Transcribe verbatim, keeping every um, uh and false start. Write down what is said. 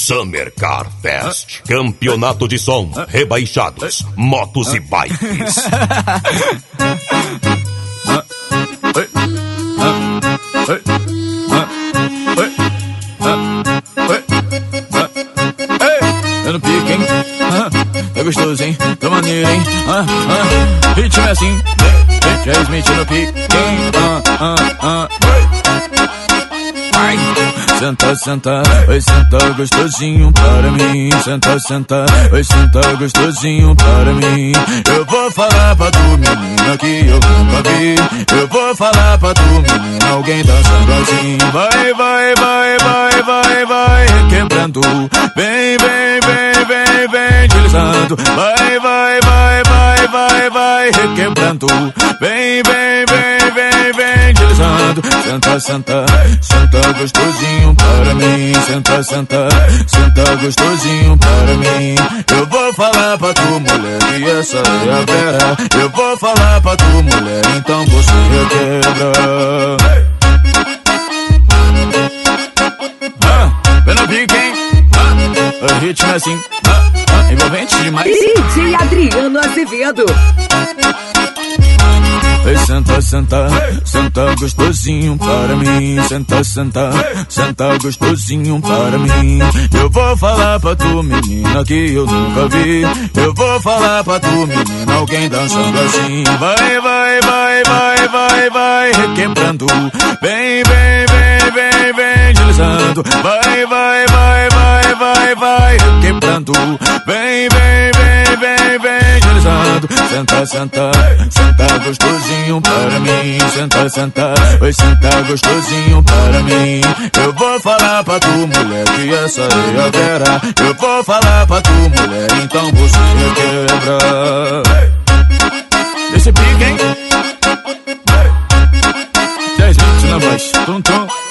Summer Car Fest. Campeonato de som, rebaixados, motos e bikes. É no pique, hein? É gostoso, hein? Tá maneiro, hein? Ritmo é assim. Jay Smith no pique, hein? Ai. Senta, senta, oi, senta gostosinho para mim. Senta, senta, oi, senta gostosinho para mim. Eu vou falar pra tu, menina, que eu nunca vi. Eu vou falar pra tu, menina, alguém dançando assim. Vai, vai, vai, vai, vai, vai, requebrando. Vem, vem, vem, vem, vem, deslizando. Vai, vai, vai, vai, vai, vai, requebrando. Vem, vem, vem, vem, vem, deslizando. Senta, senta, senta gostosinho para mim. Senta, senta, senta gostosinho para mim. Eu vou falar pra tu, mulher, que essa é a vera. Eu vou falar pra tu, mulher, então você requebra. Ah, vem no pique, hein? Ah, o ritmo é assim. Ah, ah, envolvente demais. D J Adriano Azevedo. Ei, senta, senta, senta gostosinho para mim. Senta, senta, senta gostosinho para mim. Eu vou falar pra tu, menina, que eu nunca vi. Eu vou falar pra tu, menina, alguém dançando assim. Vai, vai, vai, vai, vai, vai, requebrando. Vem, vem, vem, vem, vem, deslizando. Vai, vai, vai, vai, vai, vai, requebrando. Vem, vem, vem, vem, vem, deslizando. Senta, senta, senta gostosinho para mim. Senta, senta, oi, senta gostosinho para mim. Eu vou falar pra tu, mulher, que essa é a vera. Eu vou falar pra tu, mulher, então você quebra. Esse pique, hein? Jay Smith na voz, tum tum.